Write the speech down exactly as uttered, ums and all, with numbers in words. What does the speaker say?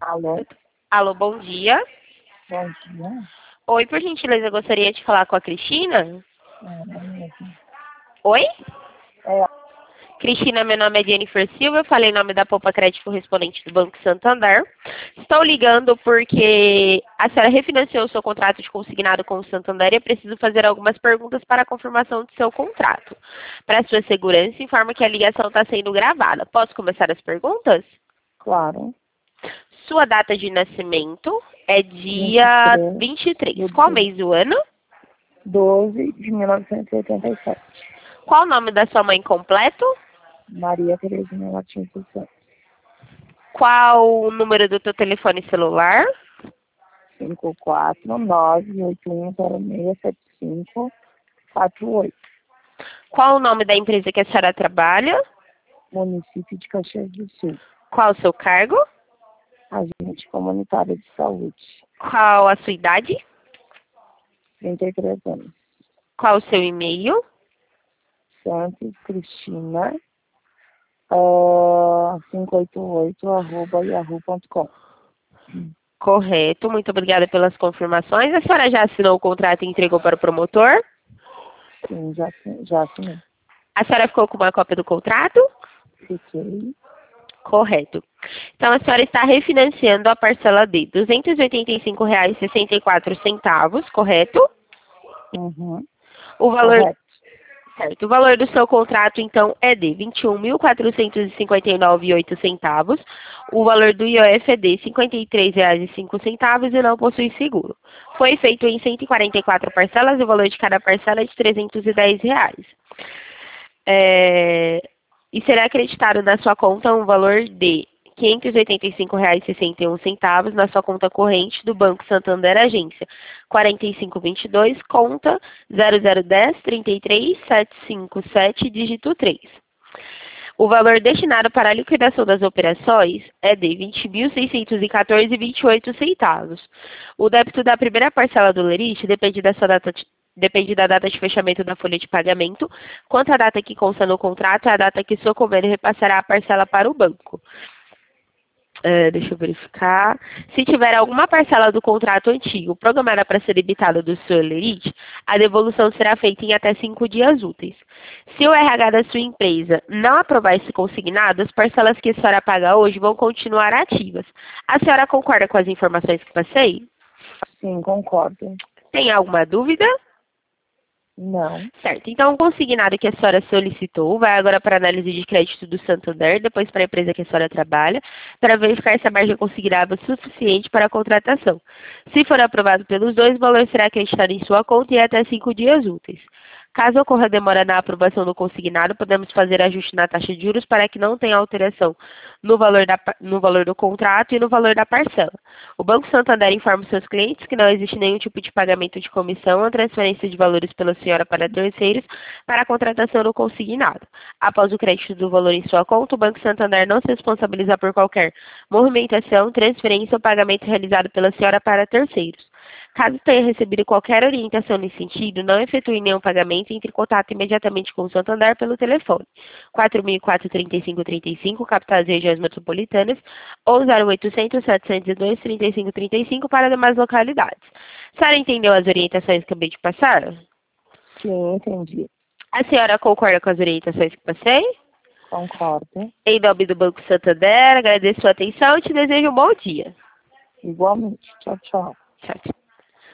Alô, Alô, bom dia. bom dia. Oi, por gentileza, eu gostaria de falar com a Cristina. É, é mesmo. Oi? É, Cristina, meu nome é Jennifer Silva, eu falei em nome da Poupa Crédito correspondente do Banco Santander. Estou ligando porque a senhora refinanciou o seu contrato de consignado com o Santander e eu preciso fazer algumas perguntas para a confirmação do seu contrato. Para sua segurança, informo que a ligação está sendo gravada. Posso começar as perguntas? claro. Sua data de nascimento é dia vinte e três vinte e três. Qual de mês do ano? doze de mil novecentos e oitenta e sete. Qual o nome da sua mãe completo? Maria Terezinha Martins dos Santos. Qual o número do teu telefone celular? cinco quatro nove oito um zero seis sete cinco quatro oito. Qual o nome da empresa que a senhora trabalha? Município de Caxias do Sul. Qual o seu cargo? Agente comunitário de saúde. Qual a sua idade? trinta e três anos. Qual o seu e-mail? Santos Cristina uh, quinhentos e oitenta e oito arroba yahoo ponto com. Correto, muito obrigada pelas confirmações. A senhora já assinou o contrato e entregou para o promotor? Sim, já, já assinei. A senhora ficou com uma cópia do contrato? Fiquei. Correto. Então, a senhora está refinanciando a parcela de duzentos e oitenta e cinco reais e sessenta e quatro centavos, correto? Uhum. O valor, Correto. certo, o valor do seu contrato, então, é de vinte e um mil quatrocentos e cinquenta e nove reais e oito centavos. O valor do I O F é de cinquenta e três reais e cinco centavos e não possui seguro. Foi feito em cento e quarenta e quatro parcelas e o valor de cada parcela é de trezentos e dez reais. É, e será acreditado na sua conta um valor de quinhentos e oitenta e cinco reais e sessenta e um centavos na sua conta corrente do Banco Santander Agência quarenta e cinco vinte e dois, conta zero zero um zero trinta e três sete cinco sete, dígito três. O valor destinado para a liquidação das operações é de vinte mil seiscentos e quatorze reais e vinte e oito centavos. O débito da primeira parcela do lerite depende da sua data de Depende da data de fechamento da folha de pagamento, quanto a data que consta no contrato é a data que seu convênio repassará a parcela para o banco. Uh, deixa eu verificar. Se tiver alguma parcela do contrato antigo programada para ser debitada do seu lerite, a devolução será feita em até cinco dias úteis. Se o R H da sua empresa não aprovar esse consignado, as parcelas que a senhora paga hoje vão continuar ativas. A senhora concorda com as informações que passei? Sim, concordo. Tem alguma dúvida? Não. Certo, então o consignado que a senhora solicitou vai agora para a análise de crédito do Santander, depois para a empresa que a senhora trabalha, para verificar se a margem consignável é suficiente para a contratação. Se for aprovado pelos dois, o valor será acreditado em sua conta em até cinco dias úteis. Caso ocorra demora na aprovação do consignado, podemos fazer ajuste na taxa de juros para que não tenha alteração no valor, da, no valor do contrato e no valor da parcela. O Banco Santander informa os seus clientes que não existe nenhum tipo de pagamento de comissão ou transferência de valores pela senhora para terceiros para a contratação do consignado. Após o crédito do valor em sua conta, o Banco Santander não se responsabiliza por qualquer movimentação, transferência ou pagamento realizado pela senhora para terceiros. Caso tenha recebido qualquer orientação nesse sentido, não efetue nenhum pagamento e entre em contato imediatamente com o Santander pelo telefone quatro mil e quatro, trinta e cinco trinta e cinco, capital das regiões metropolitanas, ou zero oitocentos, setecentos e dois, trinta e cinco trinta e cinco para demais localidades. A senhora entendeu as orientações que acabei de passar? Sim, entendi. A senhora concorda com as orientações que passei? Concordo. Em nome do Banco Santander, agradeço a sua atenção e te desejo um bom dia. Igualmente. Tchau, tchau. Tchau, tchau.